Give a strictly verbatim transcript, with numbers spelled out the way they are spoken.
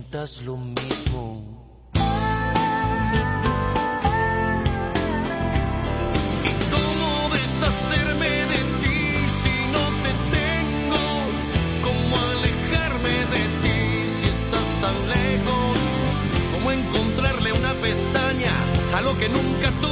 sientas lo mismo. ¿Y cómo deshacerme de ti si no te tengo? ¿Cómo alejarme de ti si estás tan lejos? ¿Cómo encontrarle una pestaña a lo que nunca tuve?